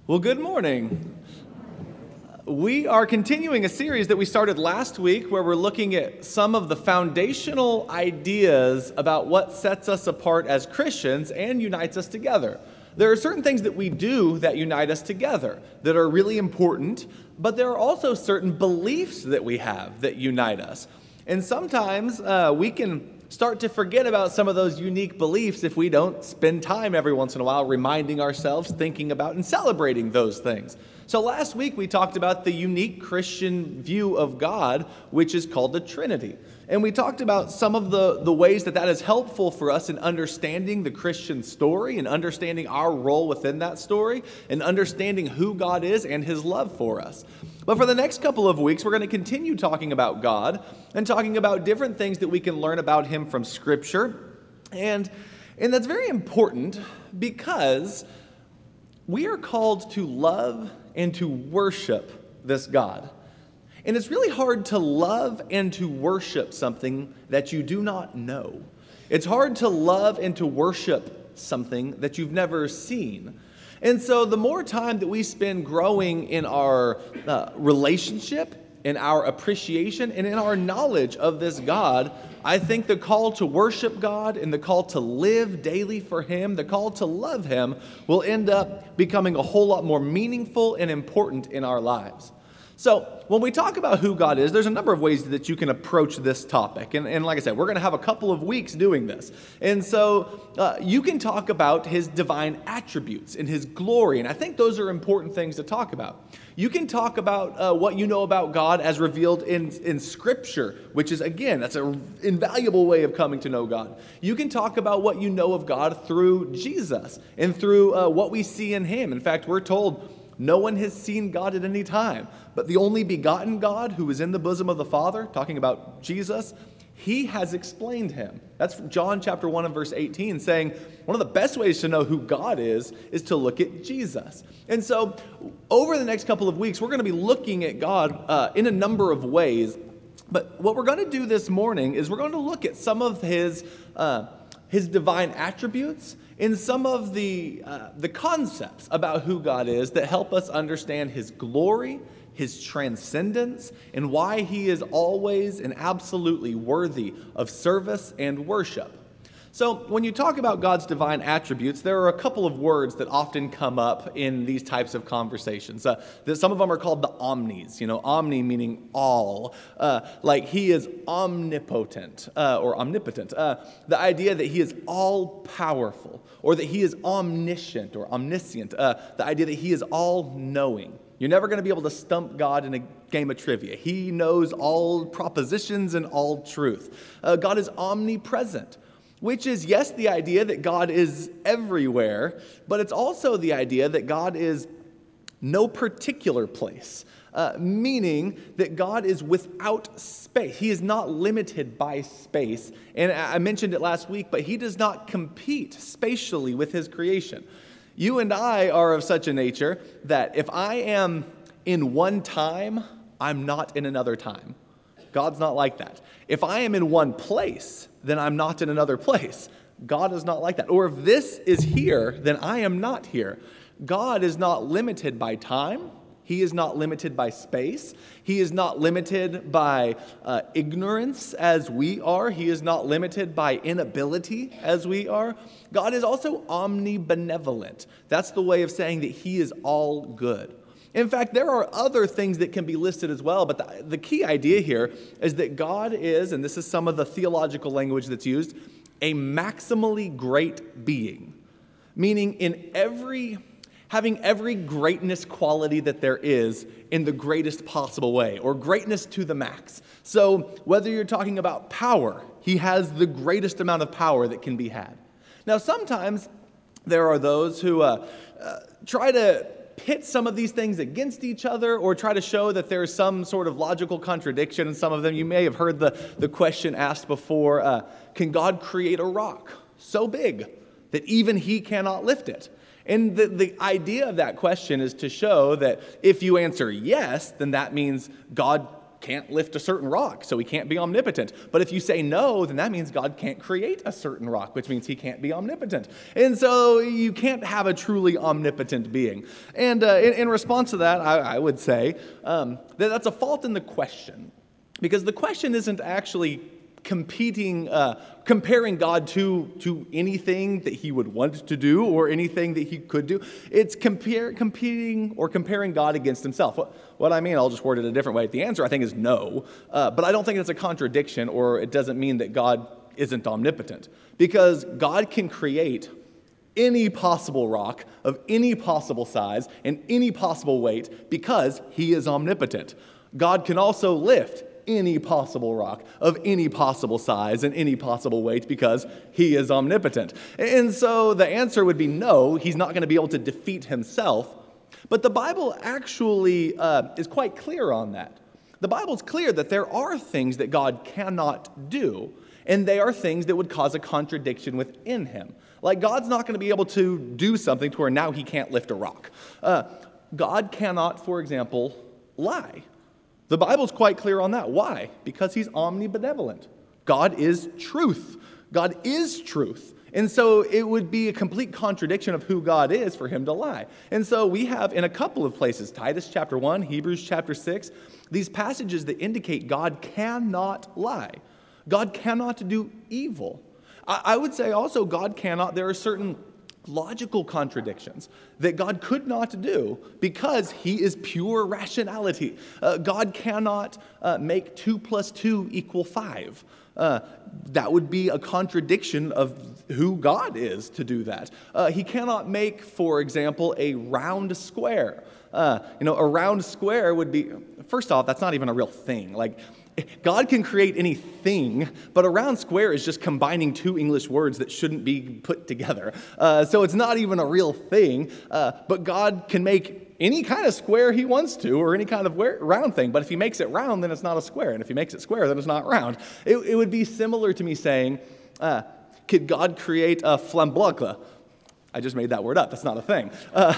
Well, good morning. We are continuing a series that we started last week where we're looking at some of the foundational ideas about what sets us apart as Christians and unites us together. There are certain things that we do that unite us together that are really important, but there are also certain beliefs that we have that unite us. And sometimes we can start to forget about some of those unique beliefs if we don't spend time every once in a while reminding ourselves, thinking about, and celebrating those things. So last week we talked about the unique Christian view of God, which is called the Trinity. And we talked about some of the ways that is helpful for us in understanding the Christian story and understanding our role within that story and understanding who God is and his love for us. But for the next couple of weeks, we're going to continue talking about God and talking about different things that we can learn about him from Scripture. And that's very important because we are called to love and to worship this God. And it's really hard to love and to worship something that you do not know. It's hard to love and to worship something that you've never seen. And so the more time that we spend growing in our relationship, in our appreciation, and in our knowledge of this God, I think the call to worship God and the call to live daily for him, the call to love him, will end up becoming a whole lot more meaningful and important in our lives. So when we talk about who God is, there's a number of ways that you can approach this topic. And like I said, we're going to have a couple of weeks doing this. And so you can talk about his divine attributes and his glory. And I think those are important things to talk about. You can talk about what you know about God as revealed in Scripture, which is, again, that's an invaluable way of coming to know God. You can talk about what you know of God through Jesus and through what we see in him. In fact, we're told no one has seen God at any time, but the only begotten God who is in the bosom of the Father, talking about Jesus, he has explained him. That's from John chapter 1 and verse 18, saying one of the best ways to know who God is to look at Jesus. And so over the next couple of weeks, we're going to be looking at God in a number of ways. But what we're going to do this morning is we're going to look at some of his divine attributes in some of the concepts about who God is that help us understand his glory, his transcendence, and why he is always and absolutely worthy of service and worship. So when you talk about God's divine attributes, there are a couple of words that often come up in these types of conversations. Some of them are called the omnis, omni meaning all, like he is omnipotent or omnipotent. The idea that he is all-powerful or that he is omniscient or omniscient, the idea that he is all-knowing. You're never going to be able to stump God in a game of trivia. He knows all propositions and all truth. God is omnipresent, which is, yes, the idea that God is everywhere, but it's also the idea that God is no particular place, meaning that God is without space. He is not limited by space. And I mentioned it last week, but he does not compete spatially with his creation. You and I are of such a nature that if I am in one time, I'm not in another time. God's not like that. If I am in one place, then I'm not in another place. God is not like that. Or if this is here, then I am not here. God is not limited by time. He is not limited by space. He is not limited by ignorance as we are. He is not limited by inability as we are. God is also omnibenevolent. That's the way of saying that he is all good. In fact, there are other things that can be listed as well, but the key idea here is that God is, and this is some of the theological language that's used, a maximally great being, meaning having every greatness quality that there is in the greatest possible way, or greatness to the max. So whether you're talking about power, he has the greatest amount of power that can be had. Now, sometimes there are those who try to pit some of these things against each other or try to show that there is some sort of logical contradiction in some of them. You may have heard the question asked before, can God create a rock so big that even he cannot lift it? And the idea of that question is to show that if you answer yes, then that means God can't lift a certain rock, so he can't be omnipotent. But if you say no, then that means God can't create a certain rock, which means he can't be omnipotent. And so you can't have a truly omnipotent being. And in response to that, I would say that that's a fault in the question, because the question isn't actually comparing God to anything that he would want to do or anything that he could do. It's competing or comparing God against himself. What I mean, I'll just word it a different way. The answer, I think, is no. But I don't think it's a contradiction, or it doesn't mean that God isn't omnipotent. Because God can create any possible rock of any possible size and any possible weight because he is omnipotent. God can also lift any possible rock of any possible size and any possible weight because he is omnipotent. And so the answer would be no, he's not going to be able to defeat himself. But the Bible actually is quite clear on that. The Bible's clear that there are things that God cannot do, and they are things that would cause a contradiction within him. Like, God's not going to be able to do something to where now he can't lift a rock. God cannot, for example, lie. The Bible's quite clear on that. Why? Because he's omnibenevolent. God is truth. God is truth. And so it would be a complete contradiction of who God is for him to lie. And so we have in a couple of places, Titus chapter 1, Hebrews chapter 6, these passages that indicate God cannot lie. God cannot do evil. I would say also God cannot, there are certain logical contradictions that God could not do because he is pure rationality. God cannot make 2 + 2 = 5. That would be a contradiction of who God is to do that. He cannot make, for example, a round square. A round square would be, first off, that's not even a real thing. Like, God can create anything, but a round square is just combining 2 English words that shouldn't be put together. So it's not even a real thing, but God can make any kind of square he wants to, or any kind of round thing. But if he makes it round, then it's not a square. And if he makes it square, then it's not round. It would be similar to me saying, could God create a flamboyant? I just made that word up. That's not a thing.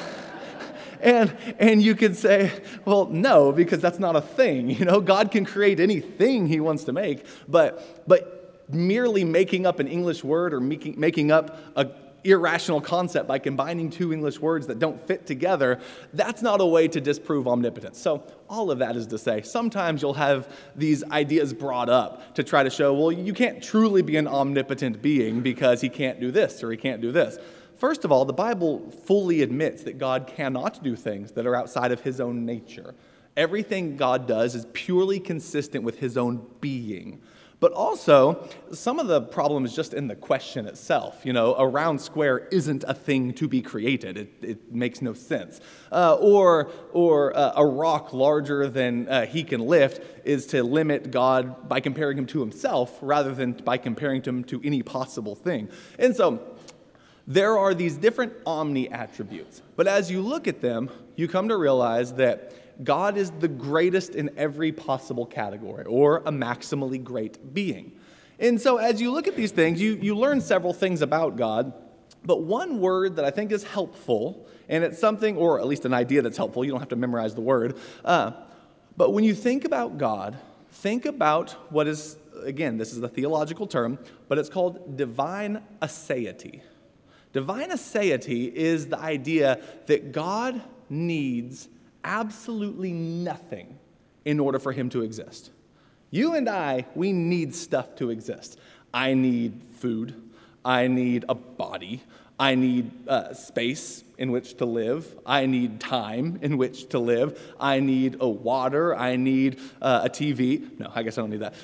And you could say, well, no, because that's not a thing. God can create anything he wants to make, but merely making up an English word or making up an irrational concept by combining 2 English words that don't fit together, that's not a way to disprove omnipotence. So all of that is to say, sometimes you'll have these ideas brought up to try to show, well, you can't truly be an omnipotent being because he can't do this or he can't do this. First of all, the Bible fully admits that God cannot do things that are outside of his own nature. Everything God does is purely consistent with his own being. But also, some of the problem is just in the question itself. A round square isn't a thing to be created. It makes no sense. Or a rock larger than he can lift is to limit God by comparing him to himself rather than by comparing him to any possible thing. And so there are these different omni-attributes. But as you look at them, you come to realize that God is the greatest in every possible category, or a maximally great being. And so as you look at these things, you learn several things about God. But one word that I think is helpful, and it's something, or at least an idea that's helpful, you don't have to memorize the word, but when you think about God, think about what is, again, this is a theological term, but it's called divine aseity. Divine aseity is the idea that God needs absolutely nothing in order for him to exist. You and I, we need stuff to exist. I need food. I need a body. I need space in which to live. I need time in which to live. I need a water. I need a TV. No, I guess I don't need that.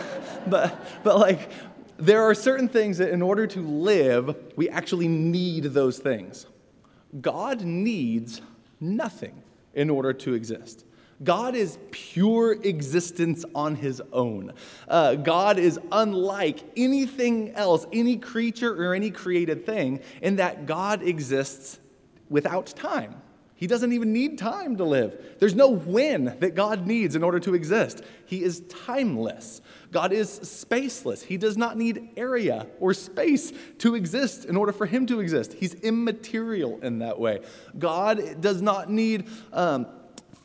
But like, there are certain things that in order to live, we actually need those things. God needs nothing in order to exist. God is pure existence on his own. God is unlike anything else, any creature or any created thing, in that God exists without time. He doesn't even need time to live. There's no when that God needs in order to exist. He is timeless. God is spaceless. He does not need area or space to exist in order for him to exist. He's immaterial in that way. God does not need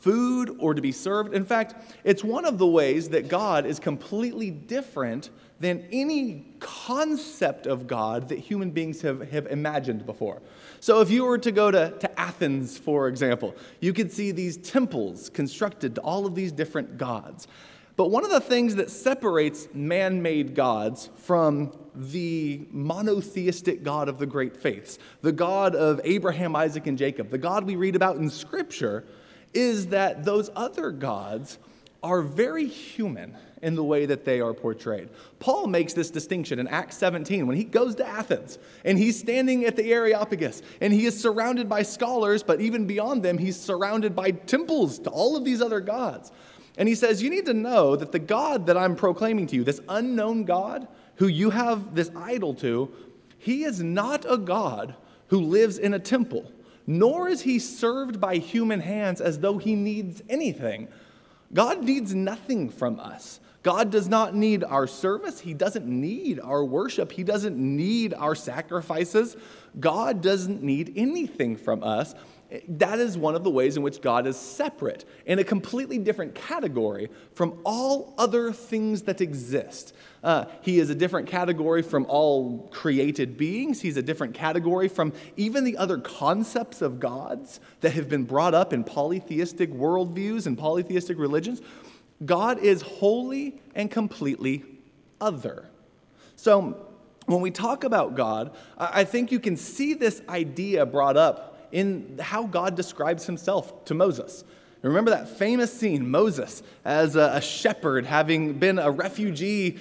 food or to be served. In fact, it's one of the ways that God is completely different than any concept of God that human beings have imagined before. So if you were to go to Athens, for example, you could see these temples constructed to all of these different gods. But one of the things that separates man-made gods from the monotheistic God of the great faiths, the God of Abraham, Isaac, and Jacob, the God we read about in Scripture, is that those other gods are very human in the way that they are portrayed. Paul makes this distinction in Acts 17 when he goes to Athens and he's standing at the Areopagus and he is surrounded by scholars, but even beyond them, he's surrounded by temples to all of these other gods. And he says, you need to know that the God that I'm proclaiming to you, this unknown God who you have this idol to, he is not a God who lives in a temple, nor is he served by human hands as though he needs anything. God needs nothing from us. God does not need our service. He doesn't need our worship. He doesn't need our sacrifices. God doesn't need anything from us. That is one of the ways in which God is separate, in a completely different category from all other things that exist. He is a different category from all created beings. He's a different category from even the other concepts of gods that have been brought up in polytheistic worldviews and polytheistic religions. God is wholly and completely other. So when we talk about God, I think you can see this idea brought up in how God describes himself to Moses. Remember that famous scene, Moses as a shepherd having been a refugee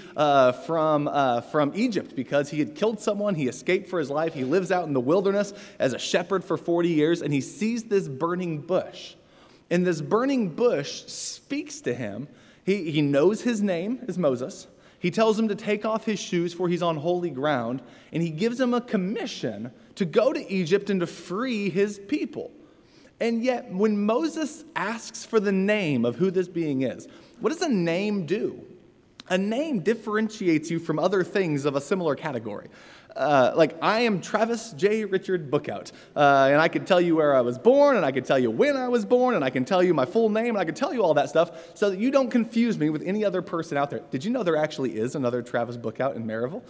from Egypt because he had killed someone, he escaped for his life, he lives out in the wilderness as a shepherd for 40 years, and he sees this burning bush. And this burning bush speaks to him. He knows his name is Moses. He tells him to take off his shoes for he's on holy ground, and he gives him a commission to go to Egypt and to free his people. And yet, when Moses asks for the name of who this being is, what does a name do? A name differentiates you from other things of a similar category. Like, I am Travis J. Richard Bookout, and I can tell you where I was born, and I can tell you when I was born, and I can tell you my full name, and I can tell you all that stuff so that you don't confuse me with any other person out there. Did you know there actually is another Travis Bookout in Maryville?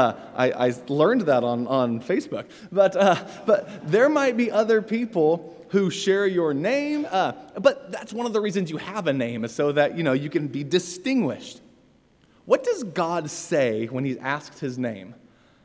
I learned that on Facebook. But there might be other people who share your name, but that's one of the reasons you have a name, is so that, you can be distinguished. What does God say when he's asked his name?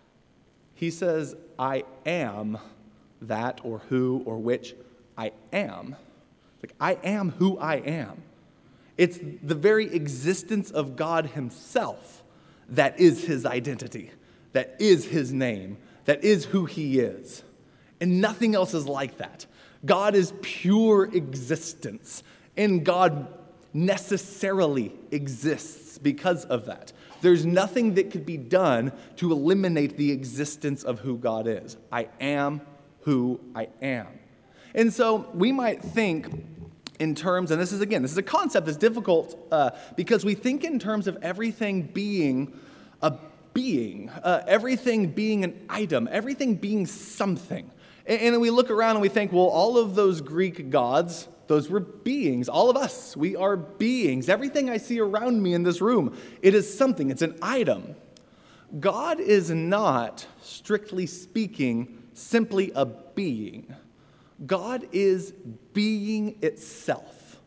He says, I am that or who or which I am. Like, I am who I am. It's the very existence of God himself that is his identity, that is his name, that is who he is. And nothing else is like that. God is pure existence, and God necessarily exists because of that. There's nothing that could be done to eliminate the existence of who God is. I am who I am. And so we might think in terms, and this is a concept that's difficult because we think in terms of everything being a being, everything being an item, everything being something. And then we look around and we think, well, all of those Greek gods, those were beings. All of us, we are beings. Everything I see around me in this room, it is something. It's an item. God is not, strictly speaking, simply a being. God is being itself.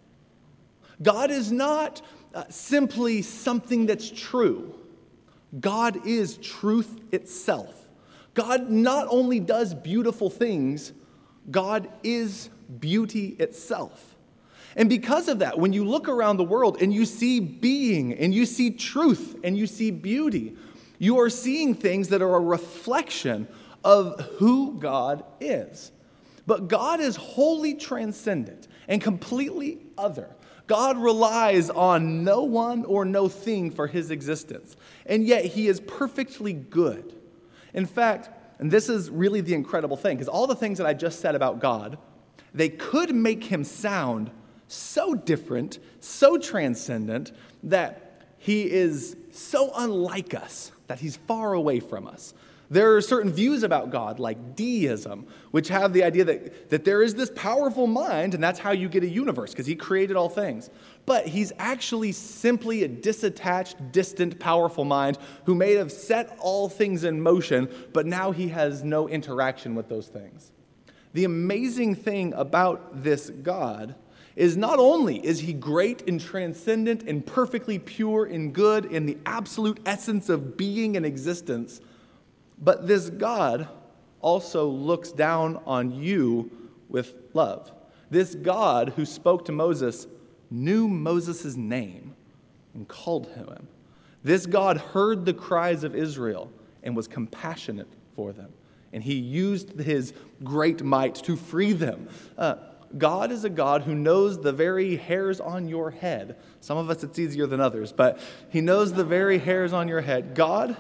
God is not simply something that's true. God is truth itself. God not only does beautiful things, God is beauty itself. And because of that, when you look around the world and you see being and you see truth and you see beauty, you are seeing things that are a reflection of who God is. But God is wholly transcendent and completely other. God relies on no one or no thing for his existence, and yet he is perfectly good. In fact, and this is really the incredible thing, because all the things that I just said about God, they could make him sound so different, so transcendent, that he is so unlike us, that he's far away from us. There are certain views about God, like deism, which have the idea that there is this powerful mind, and that's how you get a universe, because he created all things. But he's actually simply a disattached, distant, powerful mind who may have set all things in motion, but now he has no interaction with those things. The amazing thing about this God is not only is he great and transcendent and perfectly pure and good in the absolute essence of being and existence, but this God also looks down on you with love. This God who spoke to Moses knew Moses' name and called him. This God heard the cries of Israel and was compassionate for them. And he used his great might to free them. God is a God who knows the very hairs on your head. Some of us it's easier than others, but he knows the very hairs on your head. God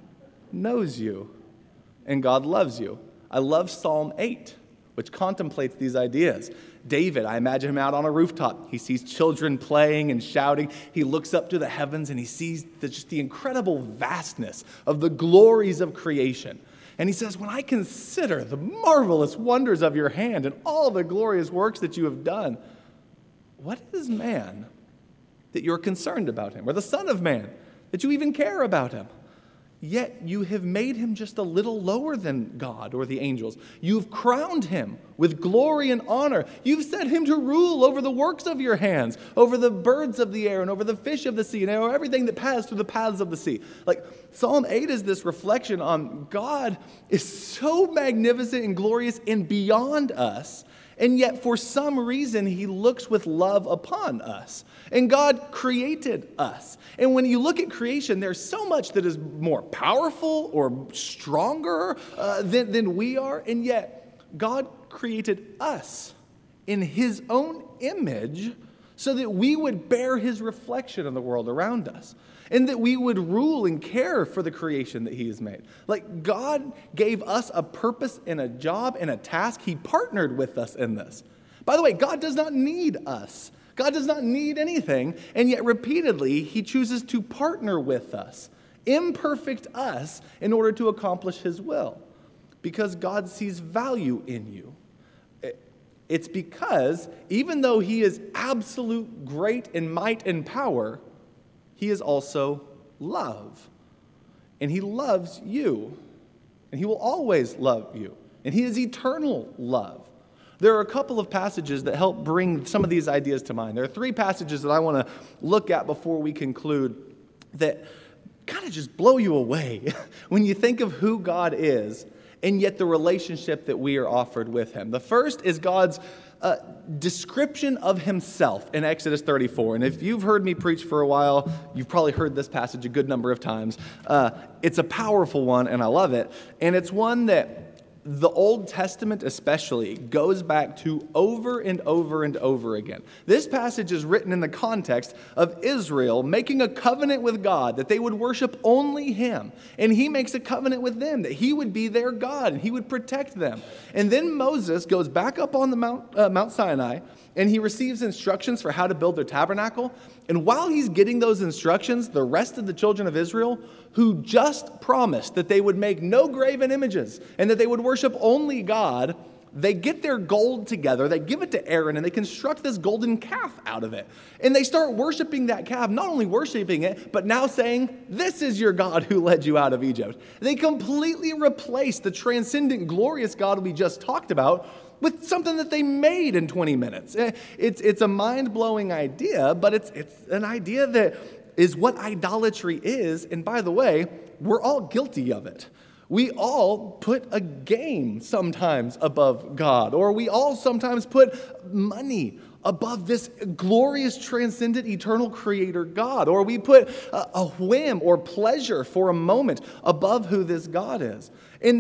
knows you, and God loves you. I love Psalm 8, which contemplates these ideas. David, I imagine him out on a rooftop. He sees children playing and shouting. He looks up to the heavens and he sees just the incredible vastness of the glories of creation. And he says, when I consider the marvelous wonders of your hand and all the glorious works that you have done, what is man that you're concerned about him? Or the Son of Man that you even care about him? Yet you have made him just a little lower than God or the angels. You've crowned him with glory and honor. You've set him to rule over the works of your hands, over the birds of the air and over the fish of the sea and over everything that passes through the paths of the sea. Like Psalm 8 is this reflection on God is so magnificent and glorious and beyond us. And yet, for some reason, he looks with love upon us. And God created us. And when you look at creation, there's so much that is more powerful or stronger than we are. And yet, God created us in his own image so that we would bear his reflection in the world around us. And that we would rule and care for the creation that he has made. Like God gave us a purpose and a job and a task. He partnered with us in this. By the way, God does not need us. God does not need anything. And yet repeatedly, he chooses to partner with us, imperfect us, in order to accomplish his will. Because God sees value in you. It's because even though he is absolute great in might and power, he is also love. And he loves you. And he will always love you. And he is eternal love. There are a couple of passages that help bring some of these ideas to mind. There are 3 passages that I want to look at before we conclude that kind of just blow you away when you think of who God is and yet the relationship that we are offered with him. The first is God's description of himself in Exodus 34. And if you've heard me preach for a while, you've probably heard this passage a good number of times. It's a powerful one, and I love it. And it's one that the Old Testament especially goes back to over and over and over again. This passage is written in the context of Israel making a covenant with God that they would worship only him. And he makes a covenant with them that he would be their God and he would protect them. And then Moses goes back up on the Mount Sinai and he receives instructions for how to build their tabernacle. And while he's getting those instructions, the rest of the children of Israel, who just promised that they would make no graven images and that they would worship only God, they get their gold together, they give it to Aaron, and they construct this golden calf out of it. And they start worshiping that calf, not only worshiping it, but now saying, this is your God who led you out of Egypt. They completely replace the transcendent, glorious God we just talked about with something that they made in 20 minutes. It's a mind-blowing idea, but it's an idea that is what idolatry is. And by the way, we're all guilty of it. We all put a game sometimes above God, or we all sometimes put money above this glorious, transcendent, eternal creator God, or we put a whim or pleasure for a moment above who this God is. And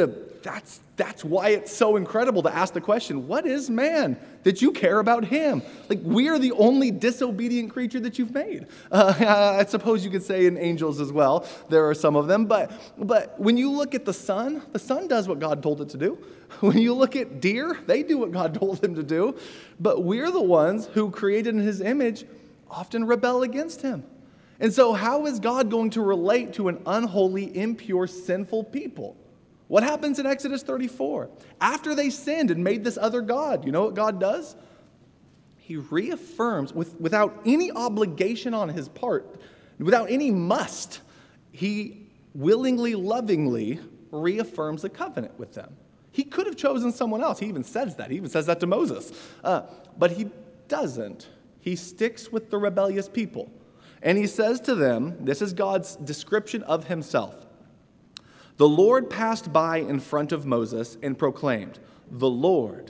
that's why it's so incredible to ask the question, what is man that you care about him? Like, we are the only disobedient creature that you've made. I suppose you could say in angels as well. There are some of them. But when you look at the sun does what God told it to do. When you look at deer, they do what God told them to do. But we're the ones who, created in his image, often rebel against him. And so how is God going to relate to an unholy, impure, sinful people? What happens in Exodus 34? After they sinned and made this other god, you know what God does? He reaffirms, without any obligation on his part, without any must, he willingly, lovingly reaffirms the covenant with them. He could have chosen someone else. He even says that. He even says that to Moses. But he doesn't. He sticks with the rebellious people. And he says to them, this is God's description of himself. The Lord passed by in front of Moses and proclaimed, the Lord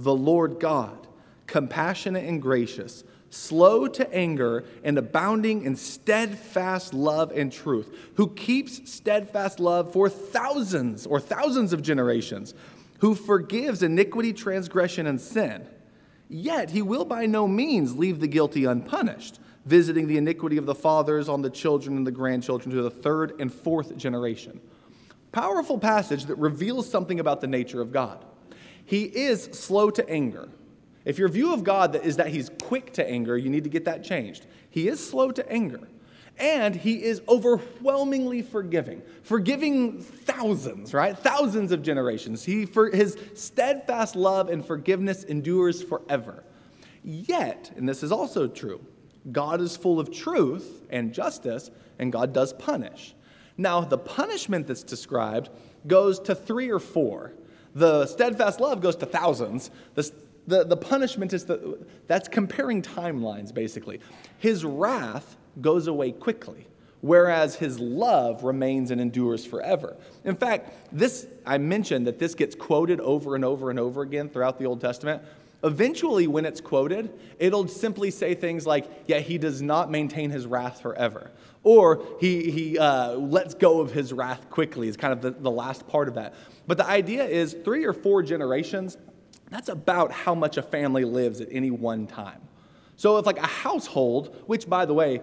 God, compassionate and gracious, slow to anger and abounding in steadfast love and truth, who keeps steadfast love for thousands of generations, who forgives iniquity, transgression, and sin. Yet he will by no means leave the guilty unpunished, visiting the iniquity of the fathers on the children and the grandchildren to the third and fourth generation. Powerful passage that reveals something about the nature of God. He is slow to anger. If your view of God is that he's quick to anger, you need to get that changed. He is slow to anger. And he is overwhelmingly forgiving thousands, right? Thousands of generations. His steadfast love and forgiveness endures forever. Yet, and this is also true, God is full of truth and justice, and God does punish. Now, the punishment that's described goes to 3 or 4. The steadfast love goes to thousands. The punishment that's comparing timelines, basically. His wrath goes away quickly, whereas his love remains and endures forever. In fact, I mentioned that this gets quoted over and over and over again throughout the Old Testament. Eventually, when it's quoted, it'll simply say things like, yeah, he does not maintain his wrath forever. Or he lets go of his wrath quickly is kind of the last part of that. But the idea is 3 or 4 generations, that's about how much a family lives at any one time. So if like a household, which by the way,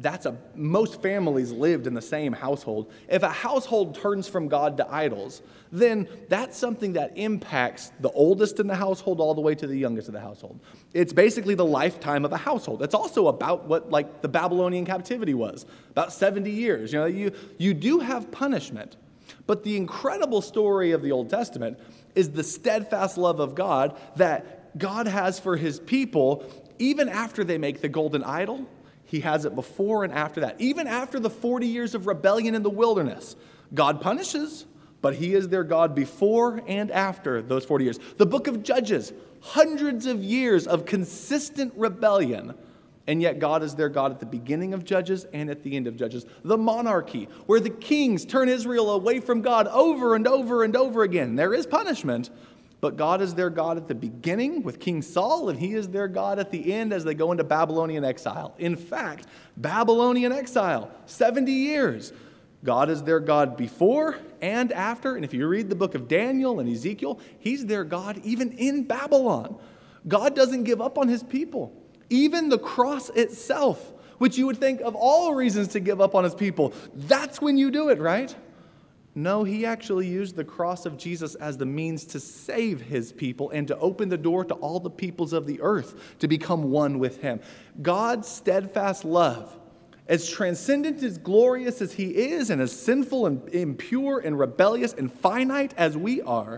most families lived in the same household. If a household turns from God to idols, then that's something that impacts the oldest in the household all the way to the youngest of the household. It's basically the lifetime of a household. It's also about what like the Babylonian captivity was, about 70 years. You know, you do have punishment, but the incredible story of the Old Testament is the steadfast love of God that God has for his people even after they make the golden idol. He has it before and after that. Even after the 40 years of rebellion in the wilderness, God punishes, but he is their God before and after those 40 years. The book of Judges, hundreds of years of consistent rebellion, and yet God is their God at the beginning of Judges and at the end of Judges. The monarchy, where the kings turn Israel away from God over and over and over again. There is punishment, but God is their God at the beginning with King Saul, and he is their God at the end as they go into Babylonian exile. In fact, Babylonian exile, 70 years. God is their God before and after. And if you read the book of Daniel and Ezekiel, he's their God even in Babylon. God doesn't give up on his people. Even the cross itself, which you would think of all reasons to give up on his people, that's when you do it, right? No, he actually used the cross of Jesus as the means to save his people and to open the door to all the peoples of the earth to become one with him. God's steadfast love, as transcendent, as glorious as he is, and as sinful and impure and rebellious and finite as we are,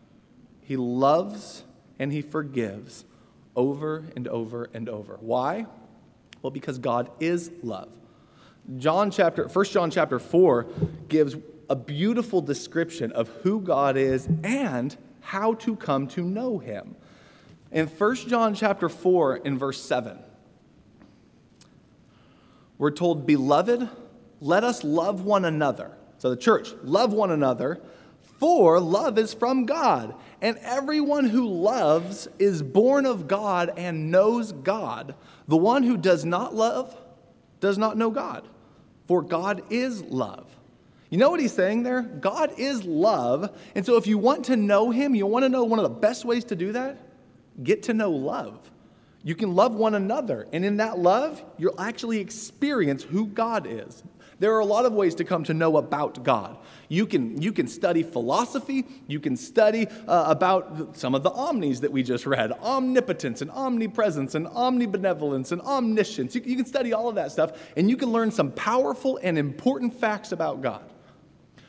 he loves and he forgives over and over and over. Why? Well, because God is love. 1 John chapter 4 gives a beautiful description of who God is and how to come to know him. In 1 John chapter 4 in verse 7, we're told, "Beloved, let us love one another." So the church, love one another, for love is from God. And everyone who loves is born of God and knows God. The one who does not love does not know God, for God is love. You know what he's saying there? God is love. And so if you want to know him, you want to know one of the best ways to do that? Get to know love. You can love one another. And in that love, you'll actually experience who God is. There are a lot of ways to come to know about God. You can study philosophy. You can study about some of the omnis that we just read. Omnipotence and omnipresence and omnibenevolence and omniscience. You can study all of that stuff, and you can learn some powerful and important facts about God.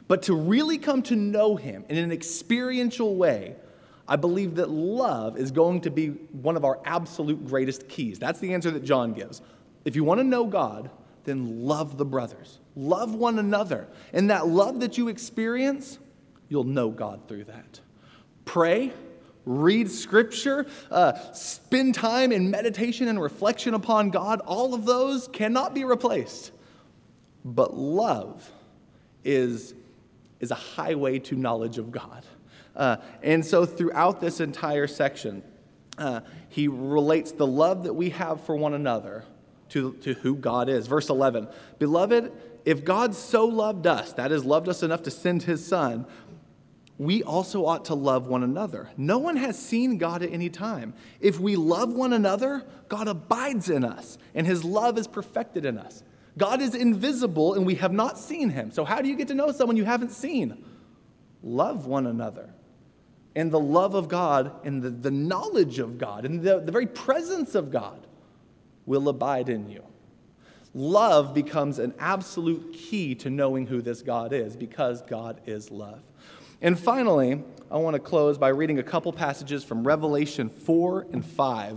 But to really come to know him in an experiential way, I believe that love is going to be one of our absolute greatest keys. That's the answer that John gives. If you want to know God, then love the brothers. Love one another. And that love that you experience, you'll know God through that. Pray, read Scripture, spend time in meditation and reflection upon God. All of those cannot be replaced. But love is a highway to knowledge of God. And so throughout this entire section, he relates the love that we have for one another to who God is. Verse 11, beloved, if God so loved us, that is, loved us enough to send his son, we also ought to love one another. No one has seen God at any time. If we love one another, God abides in us, and his love is perfected in us. God is invisible, and we have not seen him. So how do you get to know someone you haven't seen? Love one another. And the love of God and the knowledge of God and the very presence of God will abide in you. Love becomes an absolute key to knowing who this God is, because God is love. And finally, I want to close by reading a couple passages from Revelation 4 and 5.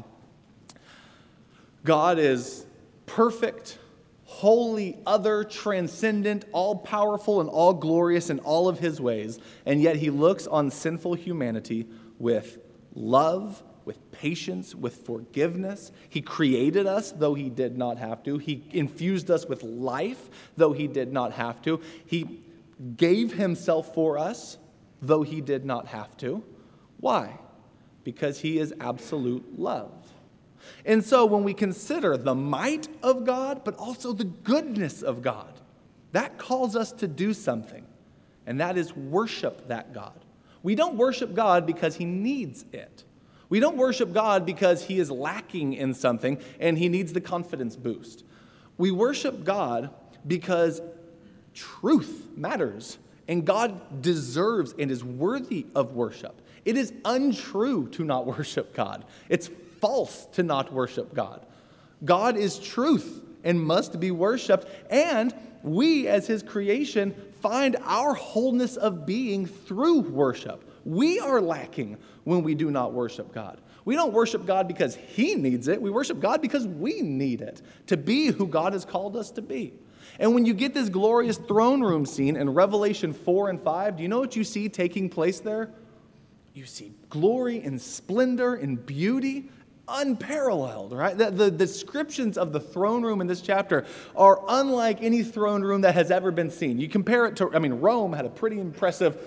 God is perfect, holy, other, transcendent, all-powerful, and all-glorious in all of his ways, and yet he looks on sinful humanity with love, with patience, with forgiveness. He created us, though he did not have to. He infused us with life, though he did not have to. He gave himself for us, though he did not have to. Why? Because he is absolute love. And so when we consider the might of God, but also the goodness of God, that calls us to do something, and that is worship that God. We don't worship God because he needs it. We don't worship God because he is lacking in something and he needs the confidence boost. We worship God because truth matters, and God deserves and is worthy of worship. It is untrue to not worship God. It's false to not worship God. God is truth and must be worshiped, and we as his creation find our wholeness of being through worship. We are lacking when we do not worship God. We don't worship God because he needs it. We worship God because we need it to be who God has called us to be. And when you get this glorious throne room scene in Revelation 4 and 5, do you know what you see taking place there? You see glory and splendor and beauty unparalleled, right? The descriptions of the throne room in this chapter are unlike any throne room that has ever been seen. You compare it to, Rome had a pretty impressive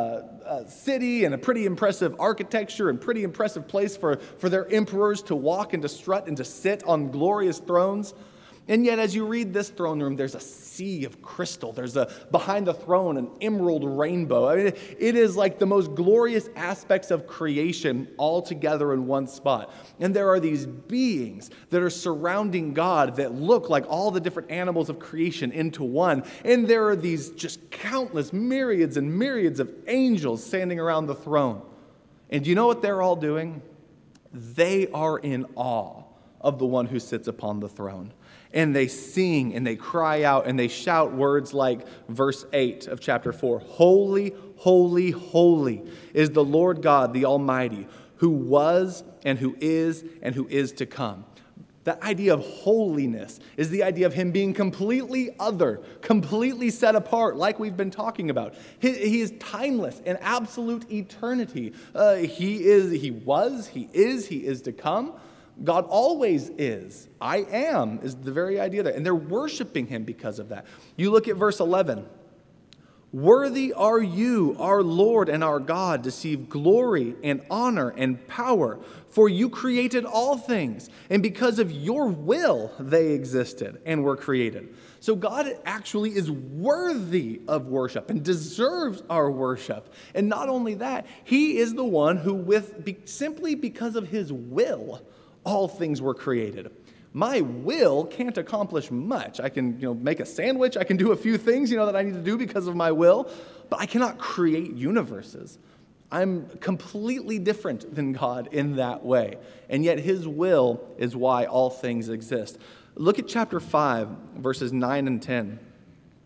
city and a pretty impressive architecture and pretty impressive place for their emperors to walk and to strut and to sit on glorious thrones. And yet, as you read this throne room, there's a sea of crystal. There's behind the throne an emerald rainbow. It is like the most glorious aspects of creation all together in one spot. And there are these beings that are surrounding God that look like all the different animals of creation into one. And there are these just countless myriads and myriads of angels standing around the throne. And do you know what they're all doing? They are in awe of the one who sits upon the throne. And they sing and they cry out and they shout words like verse 8 of chapter 4. Holy, holy, holy is the Lord God, the Almighty, who was and who is to come. The idea of holiness is the idea of him being completely other, completely set apart, like we've been talking about. He is timeless and absolute eternity. He was, he is to come. God always is. I am is the very idea there. And they're worshiping him because of that. You look at verse 11. Worthy are you, our Lord and our God, to receive glory and honor and power, for you created all things, and because of your will they existed and were created. So God actually is worthy of worship and deserves our worship. And not only that, he is the one who, simply because of his will, all things were created. My will can't accomplish much. I can, make a sandwich. I can do a few things, that I need to do because of my will, but I cannot create universes. I'm completely different than God in that way. And yet his will is why all things exist. Look at chapter 5, verses 9 and 10.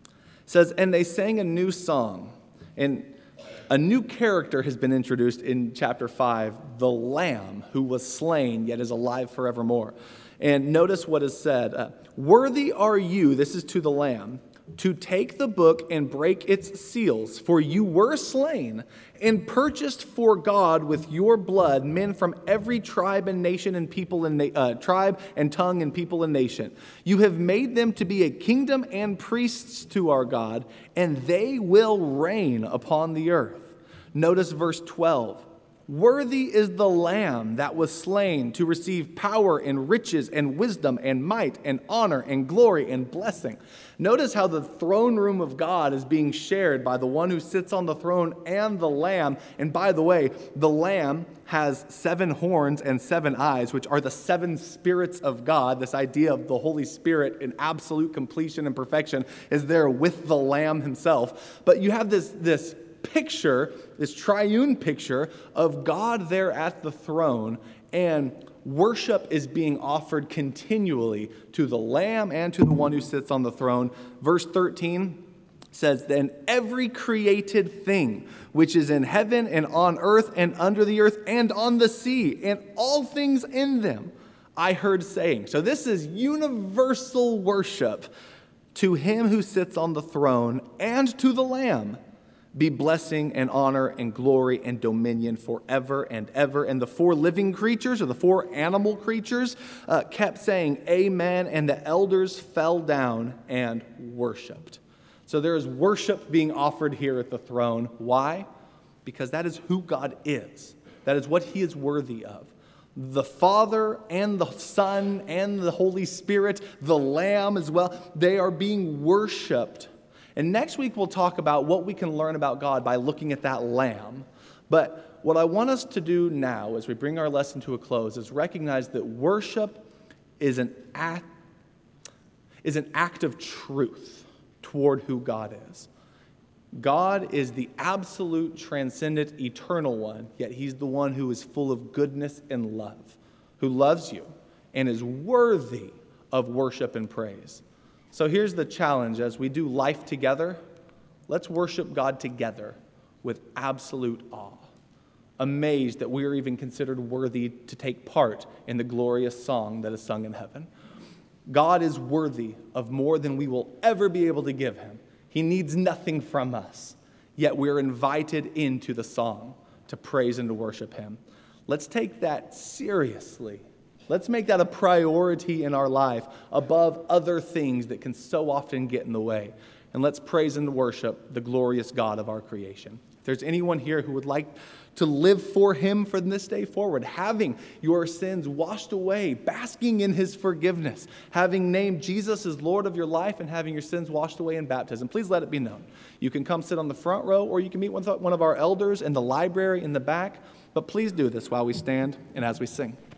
says, and they sang a new song. And a new character has been introduced in chapter 5, the Lamb who was slain yet is alive forevermore. And notice what is said. Worthy are you, this is to the Lamb, to take the book and break its seals, for you were slain and purchased for God with your blood men from every tribe and nation and people and tribe and tongue and people and nation. You have made them to be a kingdom and priests to our God, and they will reign upon the earth. Notice verse 12. Worthy is the Lamb that was slain to receive power and riches and wisdom and might and honor and glory and blessing. Notice how the throne room of God is being shared by the one who sits on the throne and the Lamb. And by the way, the Lamb has 7 horns and 7 eyes, which are the 7 spirits of God. This idea of the Holy Spirit in absolute completion and perfection is there with the Lamb himself. But you have this picture, this triune picture of God there at the throne, and worship is being offered continually to the Lamb and to the one who sits on the throne. Verse 13 says, then every created thing which is in heaven and on earth and under the earth and on the sea and all things in them, I heard saying. So this is universal worship to him who sits on the throne and to the Lamb. Be blessing and honor and glory and dominion forever and ever. And the 4 living creatures, or the 4 animal creatures, kept saying, amen, and the elders fell down and worshiped. So there is worship being offered here at the throne. Why? Because that is who God is. That is what he is worthy of. The Father and the Son and the Holy Spirit, the Lamb as well, they are being worshiped. And next week we'll talk about what we can learn about God by looking at that Lamb. But what I want us to do now as we bring our lesson to a close is recognize that worship is an act of truth toward who God is. God is the absolute, transcendent, eternal one, yet he's the one who is full of goodness and love, who loves you and is worthy of worship and praise. So here's the challenge. As we do life together, let's worship God together with absolute awe, amazed that we are even considered worthy to take part in the glorious song that is sung in heaven. God is worthy of more than we will ever be able to give him. He needs nothing from us, yet we're invited into the song to praise and to worship him. Let's take that seriously. Let's make that a priority in our life above other things that can so often get in the way. And let's praise and worship the glorious God of our creation. If there's anyone here who would like to live for him from this day forward, having your sins washed away, basking in his forgiveness, having named Jesus as Lord of your life and having your sins washed away in baptism, please let it be known. You can come sit on the front row or you can meet with one of our elders in the library in the back. But please do this while we stand and as we sing.